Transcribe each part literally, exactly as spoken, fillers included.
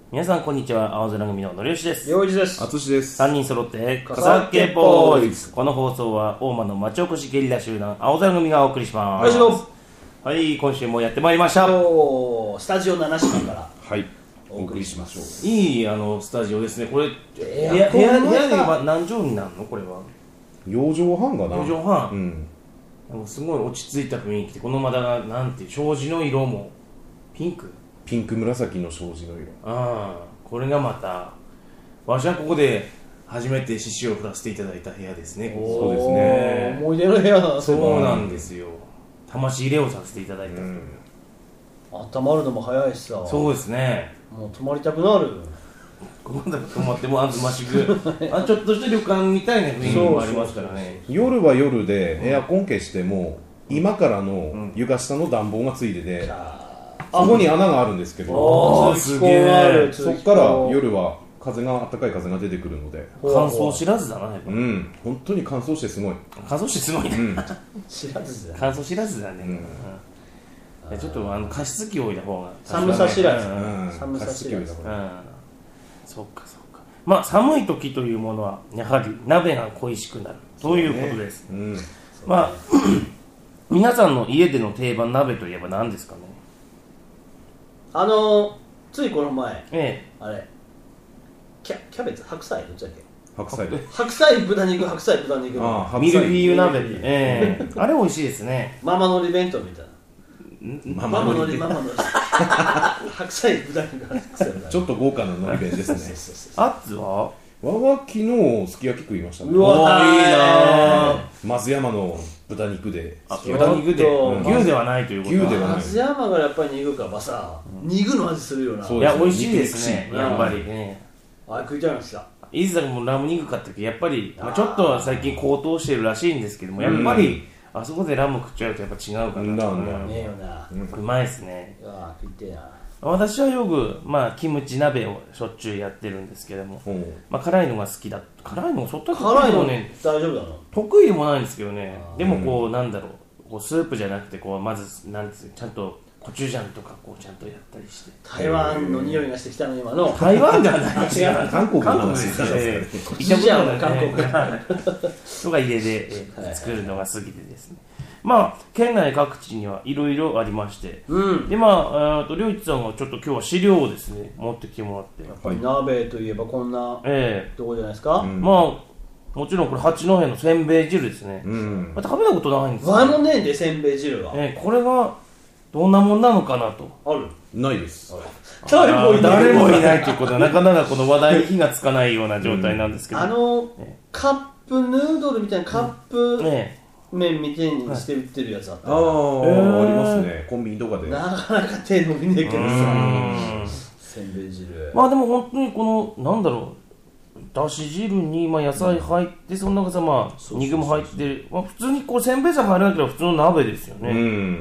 皆さんこんにちは。青空組ののりよしです。 よいじです。 あつしです。 さんにん揃って笠酒ボーイズ。この放送は大間の町おこしゲリラ集団青空組がお送りします。はい、今週もやってまいりました。 スタジオなな島からはいお送りしましょう。 いいあのスタジオですね。これえー、 部屋部屋部屋ではは何畳になるのこれは？ よ畳半かな。 よ畳半。 うんなんかすごい落ち着いた雰囲気で、このまだがなんていう障子の色もピンク。 ピンク紫の障子の色。 ああ、これがまたわしはここで初めて獅子を振らせていただいた部屋ですね。 そうですね。 思い出の部屋だ。 そうなんですよ。魂入れをさせていただいた、うん、 温まるのも早いしさ。 そうですね。 もう泊まりたくなる。 ここだけ泊まってもあずましくあちょっとした旅館みたいな雰囲気もありますからね。 夜は夜でエアコン消しても、うん、今からの床下の暖房がついてて、うん、そこに穴があるんですけど、 あすげえ。 そこから夜は風が暖かい風が出てくるので乾燥知らずだな。やっぱうん本当に乾燥してすごい。 乾燥してすごいね、うん、 知らずだ乾燥知らずだね、うんうん、ちょっとあの加湿器置いた方が寒さ知らず、 うんうん、寒さ知らず、 うん、そっかそっか。まあ寒い時というものはやはり鍋が恋しくなるということです、ね。うん、まあ皆さんの家での定番鍋といえば何ですかね。 あのついこの前、 ええ、 あれキ ャ, キャベツ白菜どっちだっけ。 白菜で白菜豚肉白菜豚肉ああミルフィーユ鍋で、ええ、あれ美味しいですね。 ママのり弁当みたいな。 ママのりママのり白菜豚肉白菜ちょっと豪華なのり弁ですね。 そうそうそうあっつはわが昨日すき焼き食いましたね。 うわいいなぁ。 松山の豚肉で。 あ豚肉で、うん、牛ではないということ。 牛ではない。 松山がやっぱり肉かばさ、うん、肉の味するような。 いや美味しいですね。やっぱりね。 あ食いちゃいました。 いつだかもラム肉買った時やっぱり、まあ、ちょっと最近高騰してるらしいんですけども、やっぱり、うん、あそこでラム食っちゃうとやっぱ違うから。 うんだうんねえよな。 うまいですね。 あ食いてえな。 私はよく、まあ、キムチ鍋をしょっちゅうやってるんですけども、まあ、辛いのが好きだ。辛いのがそったら辛いのね大丈夫だな。 得意でもないんですけどね。でもこう、うん、なんだろう、こうスープじゃなくてこうまずなんですちゃんとコチュジャンとかこうちゃんとやったりして。 台湾の匂いがしてきたの今の。 台湾ではない。 違う。韓国の話ですね。 コチュジャンの韓国とか家で、えー、作るのが好きでですね。まあ県内各地にはいろいろありまして、うん、でまあとりょういちさんがちょっと今日は資料をですね持ってきてもらって。 やっぱり鍋といえばこんな、 えー、 とこじゃないですか。 うん、まあもちろんこれ八戸のせんべい汁ですね。うん、まあ、食べたことないんですよ。 前もねえでせんべい汁は。 えー、これがどんなもんなのかなと。 ある？ ないです。 誰もいない。 誰もいないということはなかなかこの話題に火がつかないような状態なんですけど。 うん、あの、ね、カップヌードルみたいなカップ、ね、麺みたいにして売ってるやつあった。 ああ、えー、ありますね。コンビニとかで。 なかなか手伸びねえけどさ。せんべい汁。 まあでも本当にこのなんだろう、だし汁にまあ野菜入って、うん、その中さまあ肉も入ってる、まあ、普通にこうせんべいさ入らなければ普通の鍋ですよね。うん、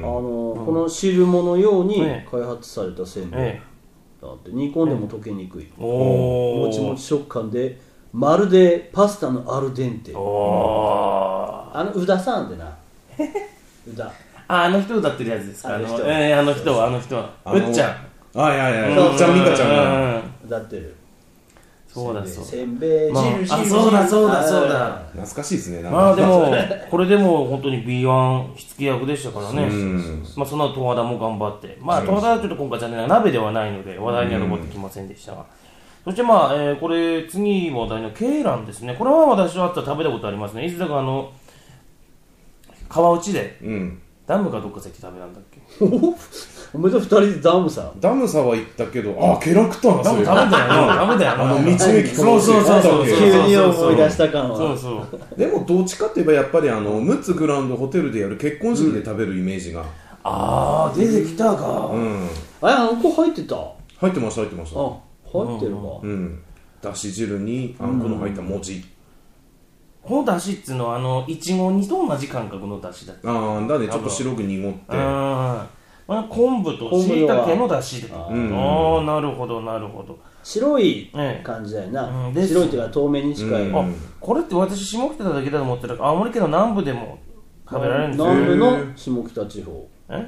あの、うん、この汁物用に開発されたせんべい。ええ、だって煮込んでも溶けにくい。ええ、もちもち食感でまるでパスタのアルデンテ。おあの宇田さんでな。宇田。 ああの人歌ってるやつですか。あの人。えー、あの人はあの人は。うっちゃん。 あいやいやいや。うっちゃんみかちゃんが歌ってる。 そうだそう。 せんべい汁汁。 あそうだそうだそうだ。 懐かしいですね。 まあでもこれでも本当に ビーワン 火付け役でしたからね。まあその後十和田も頑張って。まあ十和田はちょっと今回残念ながら鍋ではないので話題には上ってきませんでしたが。そしてまあ、えー、これ次話題のケイランですね。これは私は食べたことありますね。いつだかあの川内で、うん、ダムかどっか先食べなんだっけ。 おめでとう二人でダムさダムさは行ったけど、あキャラクターな。 ダム食べたよな。ダメだよな。 あの道の駅そうそうそうそう。 急に思い出した感は。 そうそう。 でもどっちかって言えばやっぱりあのムッツグランドホテルでやる結婚式で食べるイメージが。うん、 ああ出てきたか。 うん。 あれあの子入ってた。 入ってました入ってました。 あ入ってるか。 うん。だし汁にあんこの入った餅。 このだしっつうのはあのいちご煮と同じ感覚のだしだった。 ああだねちょっと白く濁って。 ああ昆布としいたけのだしで。ああなるほどなるほど。 白い感じだよな。うん、白いっていうか透明に近い。 うん、あこれって私下北だけだと思ってたら青森県の南部でも食べられるんですよ。 南部の下北地方。 え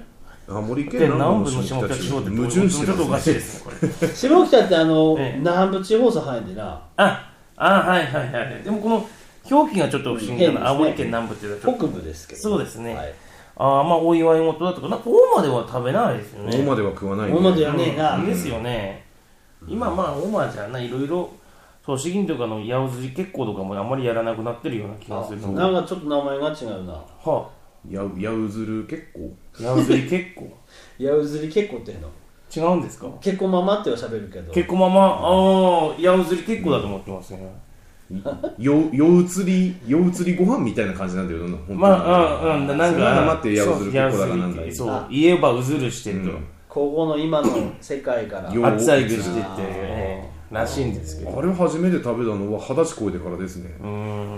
青森県南部の下北地方って矛盾してる、 ちょっとおかしいですねこれ下北ってあの、 ええ、 南部地方さ入んでなああはいはいはい、でもこの表記がちょっと不思議だな、ね、青森県南部っていうのはちょっと北部ですけど、 そうですね、 はい、 あまあお祝い事だとかな、大間では食べないですよね。 大間では食わない、ね、 大間ではねえな、 うん、ですよね、うん、今まあ大間じゃないろいろそう資金とかの八百釣り結構とかもあんまりやらなくなってるような気がする。 なんかちょっと名前が違うな。 はあ、 や八百釣る結構八百釣り結構八百釣り結構っていうの違うんですか。 結構ママっては喋るけど結構ママ、ああ八百釣り結構だと思ってますね、 よ夜釣り夜釣りご飯みたいな感じなんだよ、本当に。 まあうんうん、なんか黙って八百釣る結構だからなんだよ。 そう言えばうずるしてると、うん、 ここの今の世界から厚いぐしてって、えー、らしいんですけど、 あれ初めて食べたのは二十歳超えてからですね。 うん、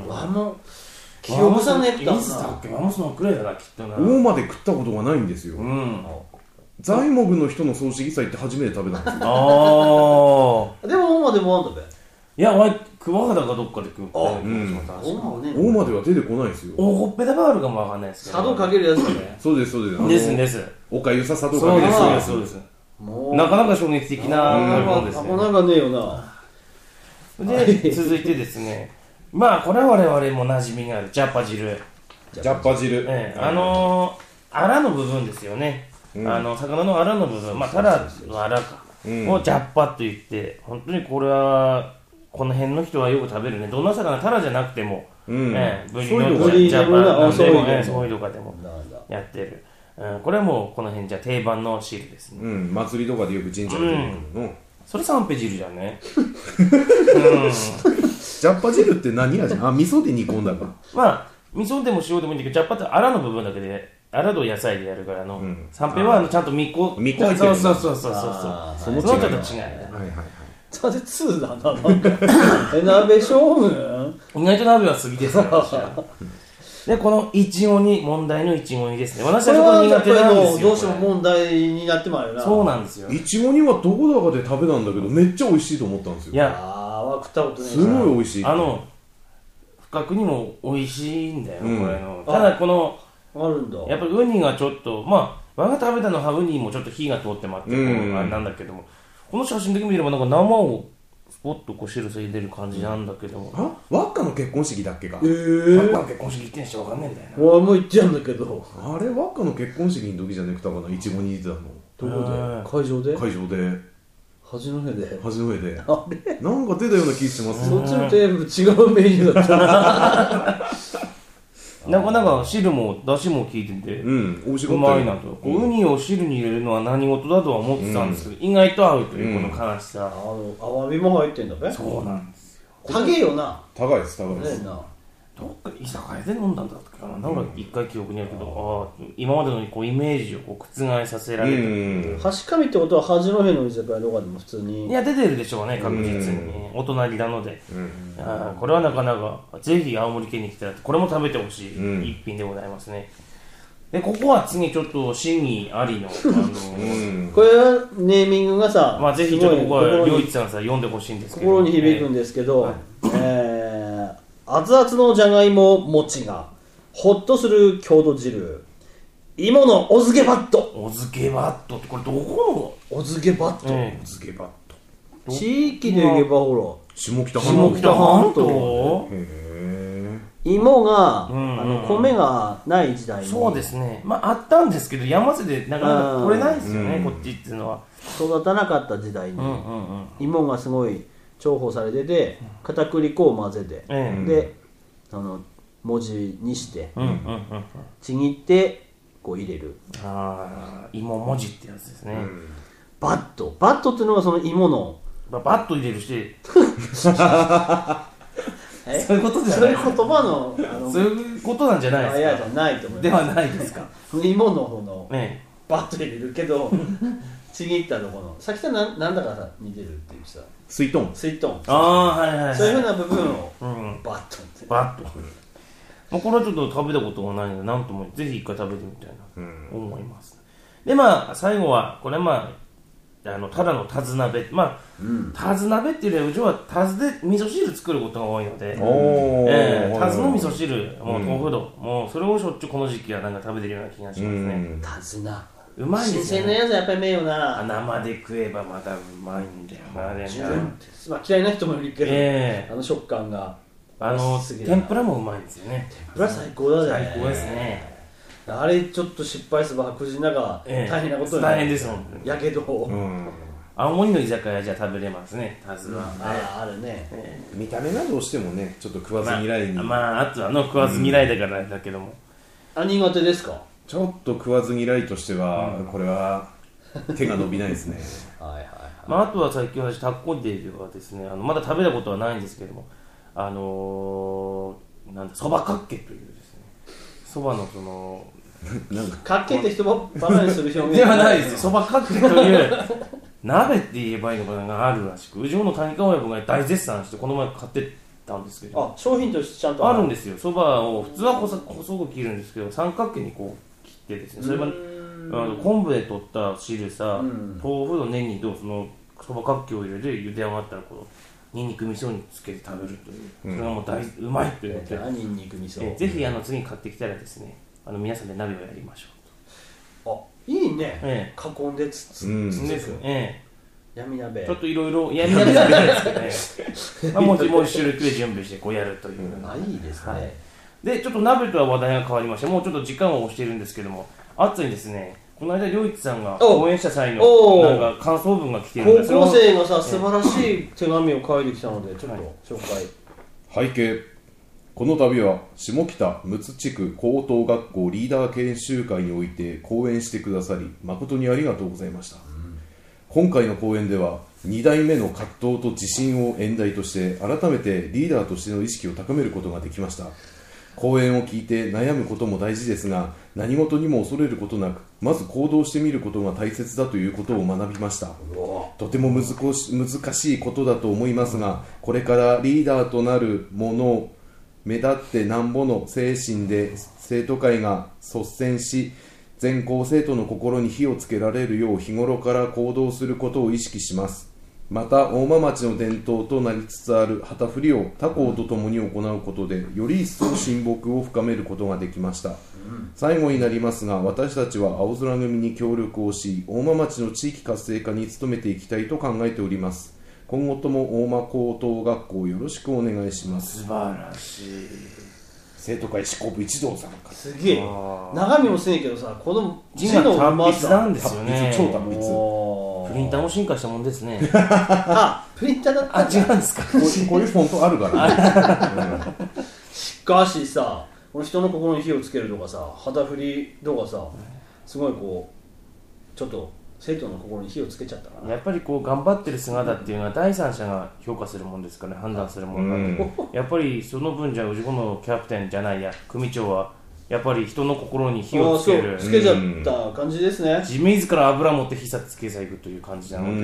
あの記憶さねったんだ。 マモスのくらいだなきっとな。 大間で食ったことがないんですよ。 うん、 材木の人の葬式祭って初めて食べたんですよ。 ああ。 でも大間でもあんだべ。 いや、わ桑原かどっかで食う。 あ、うん。大間では出てこないですよ。 おほっぺたがあるかもわかんないですけど。 佐渡かけるやつだね。 そうですそうです。 ですです。 おかゆさ佐渡かける。 そうですそうです。なかなか衝撃的なもんですね。 なんかねえよな。 で続いてですね。まあこれは我々も馴染みがあるジャッパ汁。 ジャッパ汁。 ええ、あのー、アラの部分ですよね。うん、あの魚のアラの部分、まあタラのアラか、うん、をジャッパと言って、本当にこれはこの辺の人はよく食べるね。どんな魚タラじゃなくても、うん、ええ、ブリのジャッパなんでも、ええ、そういうとかでもやってる。うん、これはもうこの辺じゃ定番の汁ですね。 うん、祭りとかでよく神社で出てくるの。うん、 それ三平汁じゃんね。 うんジャッパ汁って何味？あ、味噌で煮込んだか。 まあ味噌でも塩でもいいんだけど、ジャッパってアラの部分だけで、アラと野菜でやるからの、うん、三平はあのちゃんとみこ、 みこ入ってる。 そうそうそうそうそう。そのちょっと違い。はいはいはい。 それツーだな、なんか。え、鍋将軍？ 意外と鍋は過ぎですからで、このいちご煮、問題のいちご煮ですね。私はちょっと苦手なんですよ。 どうしても問題になってまうよな。 そうなんですよ。 いちご煮はどこだかで食べたんだけど、めっちゃ美味しいと思ったんですよ。 いや、 あー、食ったことね。 すごい美味しい。 あの、深くにも美味しいんだよ、うん、これの。ただこの、 あるんだ。 やっぱりウニがちょっと、まあ、我が食べたのはウニもちょっと火が通ってまって、うん、あれなんだけども、この写真だけ見ればなんか生をスポッとこう汁吸い出る感じなんだけども、 うん、あ輪っかの結婚式だっけか。 えー、 輪っかの結婚式行ってんしわかんねえんだよな。 俺も行っちゃうんだけど、 あれ輪っかの結婚式の時じゃなくたかな、いちごにいてたの。 どこで？会場で？ 会場で恥の上で恥の上であれなんか出たような気してます。 そっちのテーブル違うメニューだったなかなか汁も出汁も効いてて、 うん、美味しかった。 うまいなと、うん、ウニを汁に入れるのは何事だとは思ってたんですけど、うん、意外と合うというこの悲しさ、うん、 あのアワビも入ってんだべ。 そうなんですよ。 高いよな。 高いです高いです。 ね、どっか居酒屋で飲んだんだったかな、なんか一回記憶にあるけど、ああ今までのこうイメージをこう覆させられる。 橋上ってことは八戸の居酒屋とかでも普通に。 いや出てるでしょうね、確実に。お隣なので、あこれはなかなかぜひ青森県に来たらこれも食べてほしい一品でございますね。でここは次ちょっと真偽ありの、あのこれはネーミングがさ、 まあ、ぜひちょっとここは良一さんさ読んでほしいんですけど、 心に響くんですけど、はい、えー熱々のじゃがいも餅がホッとする郷土汁、芋のお漬けバット。 お漬けバットってこれどこのお漬けバット、 えお漬けバット地域で言えばほら下北半島。 下北半島。 へ芋が、うんうん、あの米がない時代に。 そうですね、まああったんですけど山瀬でなかなか取れないですよね、うん、こっちっていうのは育たなかった時代に、 うんうんうん、 芋がすごい重宝されてて片栗粉を混ぜて、うん、であの文字にして、うんうんうん、ちぎってこう入れる。 ああ芋文字ってやつですね、うん、 バットバットっていうのがその芋のバット入れるしてそういうことじゃない。 そういう言葉の、あのそういうことなんじゃないですか。 いやじゃないと思います。 ではないですか。 芋の方の、 ね、 バッと入れるけどちぎったところのさっきさななんだかさ似てるっていうさ水豚水豚ああはいはいはい、 そういうふうな部分を、 うん、 バッとってバッと、うん、これはちょっと食べたことがないので何ともぜひ一回食べてみたいなと思います、うん、でまあ最後はこれまああのただのタズ鍋、まあ、うん、タズ鍋っていうよりはうちはタズで味噌汁作ることが多いので、えー、タズの味噌汁、もう豆腐丼、うん、もうそれをしょっちゅうこの時期はなんか食べてるような気がしますね。 タズナうまいんですよ、ね、 新鮮なやつはやっぱり名誉な。 生で食えばまたうまいんだよな、ね、 まあ、嫌いな人もいるけど、 えー、 あの食感があの天ぷらもうまいんですよね。 天ぷら最高だね。 最高ですね。 あれちょっと失敗すれば白人なんか大変なことになる、 ええ、大変ですもん。 やけど、うん、 青森の居酒屋じゃ食べれますね、はずは、うん、 あ, あるね、 ええ、見た目がどうしてもねちょっと食わず嫌いに、 まあ、まあ、あとはの食わず嫌いだからだけども、 うん、あ、苦手ですか。 ちょっと食わず嫌いとしては、うん、これは手が伸びないですねはいはい、はい、 まあ、あとは最近私タッコデーはですね、あのまだ食べたことはないんですけども、あのー、なんだそばかっけというですね、そばのそのなんかかっけって人ばバカにする表現ではないですよ。そばかっけという鍋って言えばいいのかがあるらしく、うちの谷川親分が大絶賛してこの前買ってたんですけど、 あ、商品としてちゃんとあるんですよ。そばを普通は細く切るんですけど、三角形にこう切ってですね、それまであの昆布で取った汁さ、豆腐のネギとそのそばかっけを入れて茹で上がったらこうニンニク味噌につけて食べるという、それがもう大うまいというので、 ニンニク味噌、 えぜひあの次に買ってきたらですね、あの皆さんで鍋をやりましょうと。あ、いいね、 ええ、 囲んでつつ、うん、 つですよ、ええ、闇鍋ちょっといろいろ闇鍋じゃないですけどねまあもうもう一種類で準備してこうやるという、 うん、あ、いいですね、はい、 でちょっと鍋とは話題が変わりまして、もうちょっと時間を押しているんですけども、後にですね、この間良一さんが応援した際のなんか感想文が来ているんです。 高校生がさ、素晴らしい手紙を書いてきたのでちょっと紹介、 はい、背景、この度は下北陸奥地区高等学校リーダー研修会において講演してくださり誠にありがとうございました、うん、今回の講演ではに代目の葛藤と自信を演題として改めてリーダーとしての意識を高めることができました。講演を聞いて悩むことも大事ですが、何事にも恐れることなくまず行動してみることが大切だということを学びました。とても難し、難しいことだと思いますが、これからリーダーとなる者目立ってなんぼの精神で生徒会が率先し全校生徒の心に火をつけられるよう日頃から行動することを意識します。また大間町の伝統となりつつある旗振りを他校とともに行うことでより一層親睦を深めることができました。最後になりますが、私たちは青空組に協力をし大間町の地域活性化に努めていきたいと考えております。今後とも大間高等学校よろしくお願いします。 素晴らしい。 生徒会執行部一同さんからすげえ中身もせんけどさ、この字のうまさなんですよね。 超達筆。 プリンターも進化したもんですねあ、プリンターだったんだ。 あ、違うんですか。 こういう、こういうフォントあるからねしかしさ、この人の心に火をつけるとかさ、旗振りとかさ、すごいこうちょっと生徒の心に火をつけちゃったかな。 やっぱりこう頑張ってる姿っていうのは第三者が評価するもんですから、ね、判断するものなんで、うん、やっぱりその分じゃうちのキャプテンじゃないや組長はやっぱり人の心に火をつける、 つけちゃった感じですね。 自ら油持って火さつけさいくという感じなので、うん、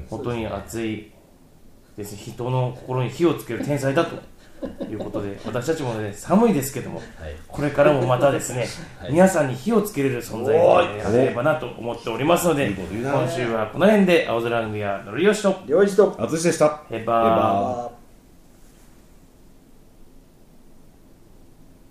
本当に熱いですね。人の心に火をつける天才だということで、私たちもね寒いですけども、はい、これからもまたですね、はい、皆さんに火をつけれる存在でやれればなと思っておりますので、今週はこの辺で青空組はのりよしとりょうじとあつしでした。 ヘバー。